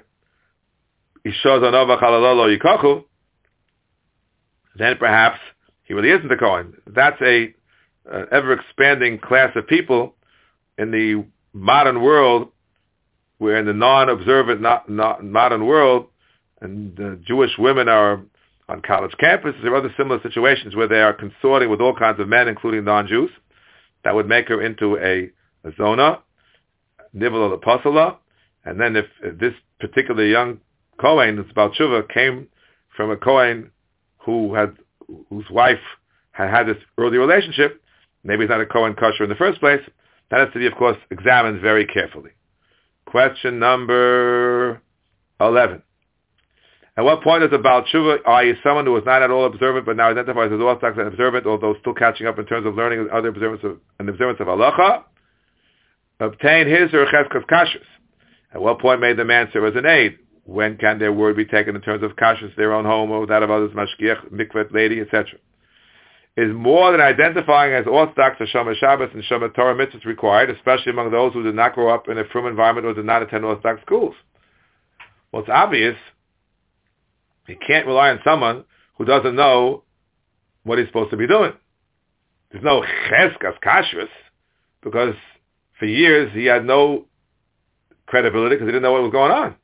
Then perhaps he really isn't a Kohen. That's a uh, ever-expanding class of people in the modern world, where in the non-observant not, not modern world, and uh, Jewish women are on college campuses or other similar situations where they are consorting with all kinds of men, including non-Jews. That would make her into a, a zona, nivel of the pasala, and then if, if this particular young Kohen, that's Baal Tshuva, came from a Kohen who had, whose wife had had this early relationship, maybe he's not a Kohen kosher in the first place. That has to be, of course, examined very carefully. Question number eleven. At what point is a Baal Tshuva, are you someone who was not at all observant but now identifies as Orthodox and observant, although still catching up in terms of learning other observance of, and observance of halacha, obtain his or cheskas kashrus? At what point may the man serve as an aid? When can their word be taken in terms of kashrus, their own home, or that of others, mashgiach, mikvet, lady, et cetera? Is more than identifying as Orthodox or Shomer Shabbos and Shomer Torah mitzvahs required, especially among those who did not grow up in a frum environment or did not attend Orthodox schools? Well, it's obvious. You can't rely on someone who doesn't know what he's supposed to be doing. There's no cheskas kashrus, because for years he had no credibility because he didn't know what was going on.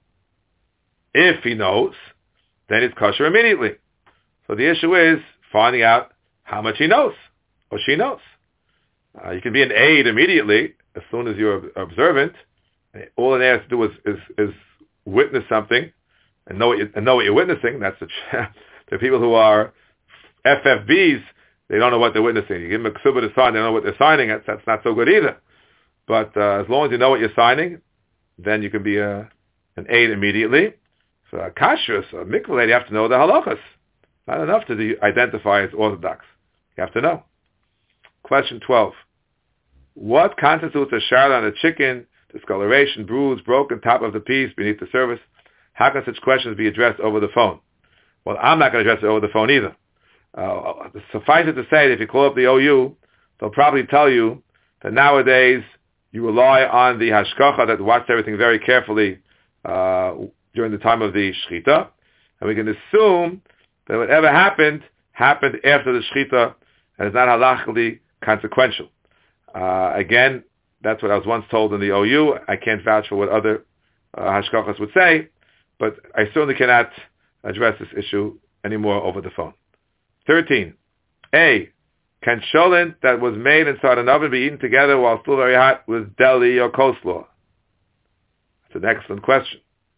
If he knows, then it's kosher immediately. So the issue is finding out how much he knows or she knows. Uh, you can be an aid immediately as soon as you're observant. All it has to do is, is, is witness something and know what, you, and know what you're witnessing. That's the, the people who are F F Bs. They don't know what they're witnessing. You give them a ksuba to sign, they don't know what they're signing. That's, that's not so good either. But uh, as long as you know what you're signing, then you can be a, an aid immediately. So a kashrus, a mikvah lady, you have to know the halachas. Not enough to de- identify as Orthodox. You have to know. Question twelve. What constitutes a shard on a chicken, discoloration, bruise, broken top of the piece beneath the surface? How can such questions be addressed over the phone? Well, I'm not going to address it over the phone either. Uh, suffice it to say that if you call up the O U, they'll probably tell you that nowadays you rely on the hashkacha that watched everything very carefully uh, during the time of the shechita, and we can assume that whatever happened, happened after the shechita, and is not halachically consequential. Uh, again, that's what I was once told in the O U. I can't vouch for what other uh, hashkachas would say, but I certainly cannot address this issue anymore over the phone. thirteen. A. Can cholent that was made inside an oven be eaten together while still very hot with deli or coleslaw? That's an excellent question.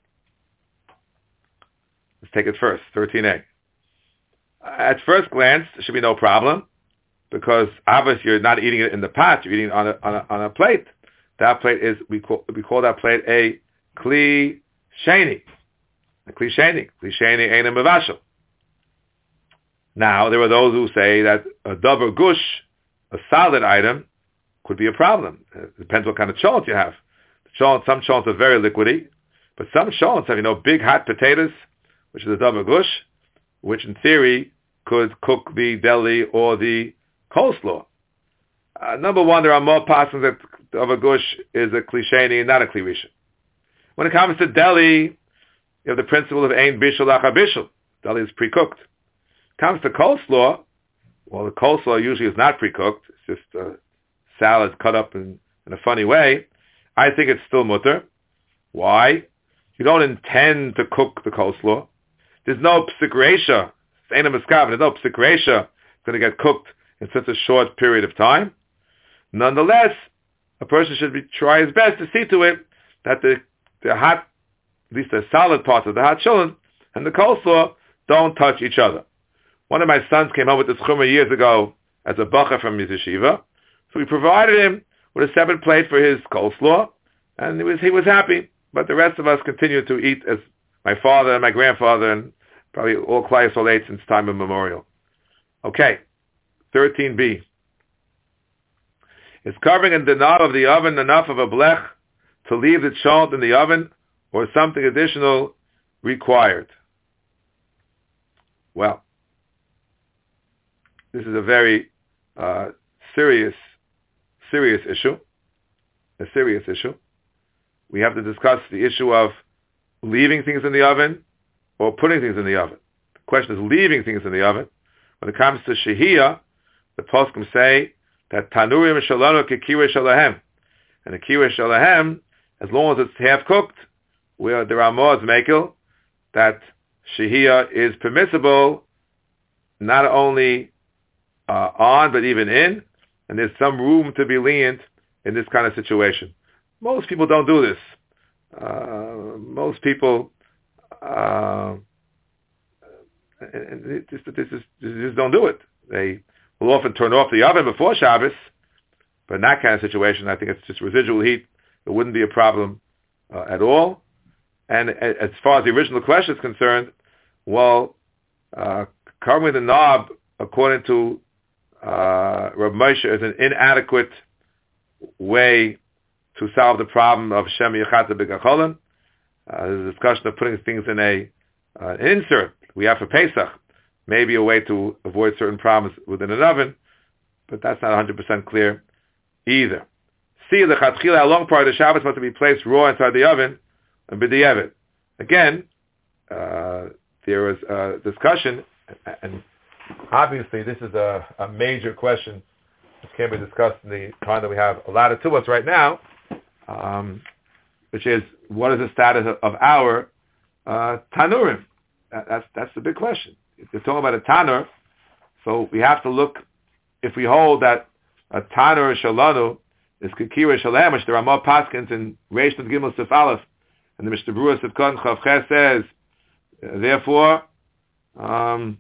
Let's take it first. thirteen A. At first glance, there should be no problem, because obviously you're not eating it in the pot, you're eating it on a, on a, on a plate. That plate is, we call, we call that plate a kli sheni. A kli sheni. Kli sheni ain't a mevashel. Now, there are those who say that a davar gush, a solid item, could be a problem. It depends what kind of cholent you have. Cholent, some cholents are very liquidy, but some cholents have, you know, big hot potatoes, which is a davar gush, which in theory could cook the deli or the coleslaw. Uh, number one, there are more passages that davar gush is a kli sheni and not a kli rishon. When it comes to deli, you have the principle of ein bishul achar bishul. Deli is pre-cooked. Comes to coleslaw, well, the coleslaw usually is not pre-cooked. It's just uh, salad cut up in, in a funny way. I think it's still mutter. Why? You don't intend to cook the coleslaw. There's no psik reisha. It's ain't a miskav. There's no psik reisha. It's going to get cooked in such a short period of time. Nonetheless, a person should be, try his best to see to it that the, the hot, at least the solid parts of the hot cholent and the coleslaw don't touch each other. One of my sons came home with this chumrah years ago as a bacha from his yeshiva. So we provided him with a separate plate for his coleslaw, and he was, he was happy. But the rest of us continued to eat as my father and my grandfather and probably all Klai Yisrael ate since time immemorial. Okay, thirteen B. Is covering in the knob of the oven enough of a blech to leave the cholent in the oven, or something additional required? Well, this is a very uh, serious, serious issue, a serious issue. We have to discuss the issue of leaving things in the oven or putting things in the oven. The question is leaving things in the oven. When it comes to shehiyah, the poskim say that tanurim shalanu kekireh shalahem, and the kireh shalahem, as long as it's half cooked, where there are more mekel, that shehiyah is permissible, not only Uh, on, but even in, and there's some room to be lenient in this kind of situation. Most people don't do this. Uh, most people uh, just, just, just, just don't do it. They will often turn off the oven before Shabbos, but in that kind of situation, I think it's just residual heat. It wouldn't be a problem uh, at all. And as far as the original question is concerned, well, uh, covering the knob, according to Uh, Rav Moshe, is an inadequate way to solve the problem of Shem Yechata B'Gacholim. Uh, there's a discussion of putting things in a uh, an insert we have for Pesach, maybe a way to avoid certain problems within an oven, but that's not one hundred percent clear either. See, the Chatchila, how long part of the Shabbos must be placed raw inside the oven, and B'di'evet. Again, uh, there was a discussion, and obviously, this is a, a major question which can be discussed in the time that we have allotted to us right now, um, which is, what is the status of, of our uh, tanurim? That, that's that's the big question. If you're talking about a tanur, so we have to look, if we hold that a tanur shalanu is kekireh shalem, which there are more paskins in Reish and Gimel Sif Aleph, and the Mishnah Berurah Sif Kon Chav Ches says, therefore, um,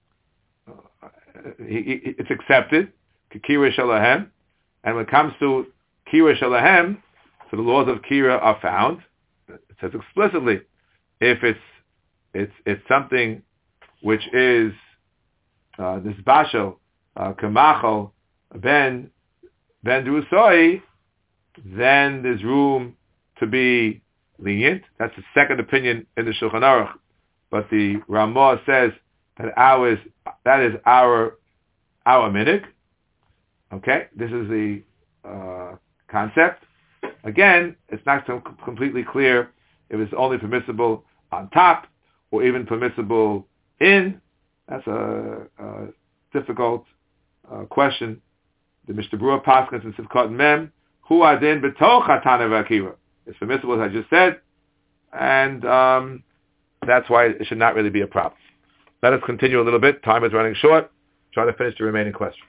He, he, it's accepted, kira shalahem, and when it comes to kira shalahem, so the laws of kira are found. It says explicitly, if it's it's it's something which is uh, this bashel kamachol ben ben drusoi, then there's room to be lenient. That's the second opinion in the Shulchan Aruch, but the Ramah says that ours, that is our our minig. Okay, this is the uh, concept. Again, it's not so completely clear if it's only permissible on top or even permissible in. That's a, a difficult uh, question. The Mishnah Berurah Paskins in Sivkot Mem, Hu Adin B'toch Hatana V'Akira. It's permissible, as I just said, and um, that's why it should not really be a problem. Let us continue a little bit. Time is running short. Trying to finish the remaining questions.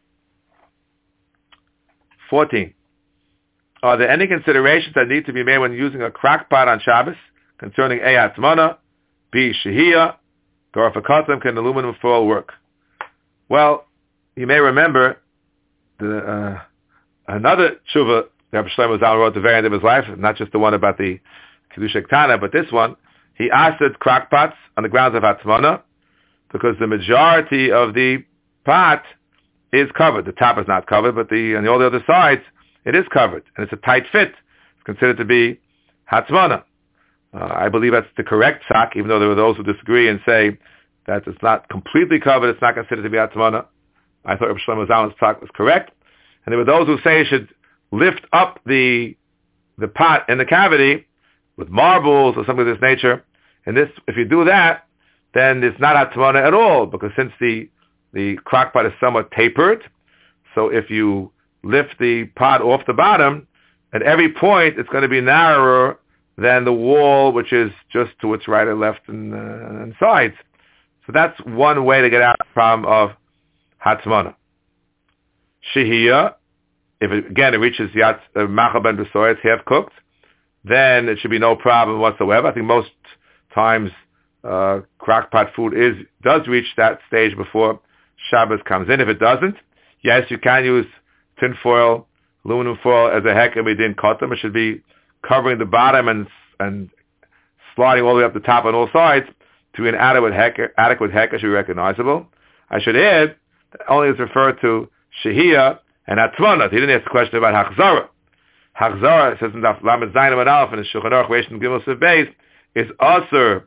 fourteen. Are there any considerations that need to be made when using a crock pot on Shabbos concerning A. Hatmana, B. Shehiyah, or for Kotlim, can aluminum foil work? Well, you may remember the, uh, another tshuva Rabbi Shlomo Zalman wrote at the very end of his life, not just the one about the Kedusha Ktana, but this one. He asked crock pots on the grounds of Hatmana because the majority of the pot is covered. The top is not covered, but the on all the other sides, it is covered, and it's a tight fit. It's considered to be Hatzmana. Uh, I believe that's the correct sak, even though there are those who disagree and say that it's not completely covered, it's not considered to be Hatzmana. I thought Rabbi Shlomo Zalman's sak was correct. And there were those who say you should lift up the the pot in the cavity with marbles or something of this nature. And this, if you do that, then it's not Hatzmana at all, because since the, the crock pot is somewhat tapered, so if you lift the pot off the bottom, at every point it's going to be narrower than the wall, which is just to its right or left and, uh, and sides. So that's one way to get out of the problem of Hatzmana. Shehiyah, if it, again it reaches Yatz uh, Machal ben Besoy, it's half cooked, then it should be no problem whatsoever. I think most times uh, crockpot food is does reach that stage before Shabbos comes in. If it doesn't, yes, you can use tin foil, aluminum foil as a heker within kotam. It should be covering the bottom and and sliding all the way up the top on all sides to an adequate heker. Adequate heker should be recognizable. I should add that only is referred to Shehiyah and Hatzmana. He didn't ask the question about Hachzara. Hachzara, says in Daf Lamed Zayin Amud Aleph and Shulchan Aruch Reish and Gimel Sif Beis, is also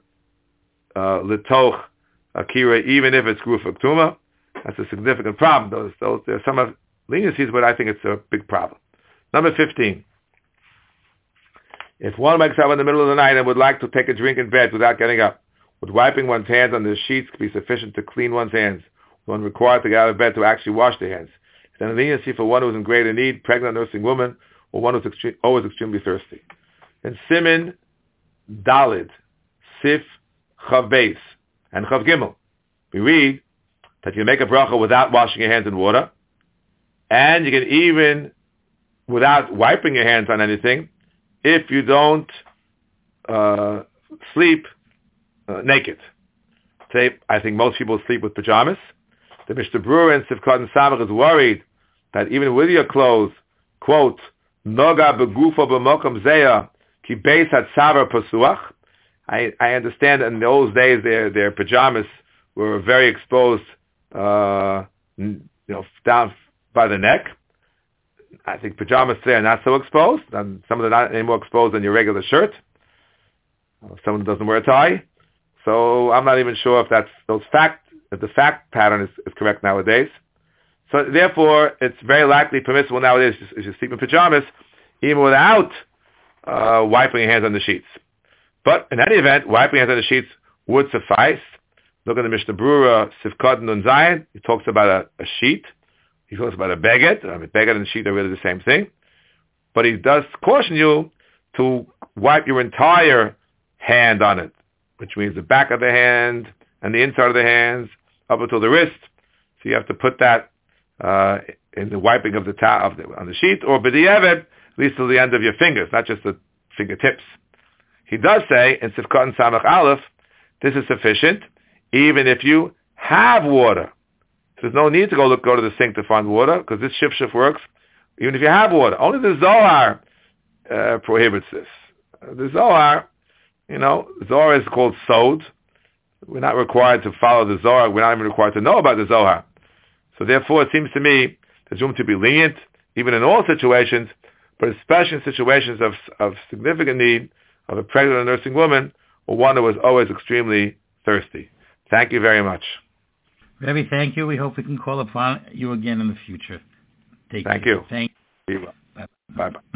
litoch akira, even if it's grufa ktuma. That's a significant problem. Those, those, there are some of leniencies, but I think it's a big problem. Number fifteen. If one wakes up in the middle of the night and would like to take a drink in bed without getting up, would wiping one's hands on the sheets be sufficient to clean one's hands? One required to get out of bed to actually wash their hands. Is there a leniency for one who's in greater need, pregnant nursing woman, or one who's extre- always extremely thirsty? In Simin Dalid, Sif, Chav Beis, and Chav Gimel, we read that you make a bracha without washing your hands in water, and you can even, without wiping your hands on anything, if you don't uh, sleep uh, naked. Today, I think most people sleep with pajamas. The Mishnah Berurah in Sivkot and Samach is worried that even with your clothes, quote, Noga begufo b'mokom zeya ki beis hatzavar pasuach. I I understand that in those days their their pajamas were very exposed, uh, you know, down by the neck. I think pajamas today are not so exposed, and some of them are not any more exposed than your regular shirt. Someone doesn't wear a tie, so I'm not even sure if that's those fact if the fact pattern is, is correct nowadays. So therefore, it's very likely permissible nowadays if you sleep in pajamas, even without uh, wiping your hands on the sheets. But in any event, wiping your hands on the sheets would suffice. Look at the Mishnah Berurah Sivkot Nun Zayin. He talks about a, a sheet. He talks about a beged. I mean, beged and sheet are really the same thing. But he does caution you to wipe your entire hand on it, which means the back of the hand and the inside of the hands up until the wrist. So you have to put that uh, in the wiping of the, ta- of the on the sheet, or b'di'evet, at least to the end of your fingers, not just the fingertips. He does say in Sivkot and Samach Aleph, this is sufficient, even if you have water. There's no need to go look, go to the sink to find water, because this shif shif works even if you have water. Only the Zohar uh, prohibits this. Uh, the Zohar, you know, the Zohar is called Sod. We're not required to follow the Zohar. We're not even required to know about the Zohar. So therefore, it seems to me there's room to be lenient, even in all situations, but especially in situations of of significant need of a pregnant or nursing woman, or one who is always extremely thirsty. Thank you very much. Rebbe, thank you. We hope we can call upon you again in the future. Take Thank care. you. Thank you. Bye-bye.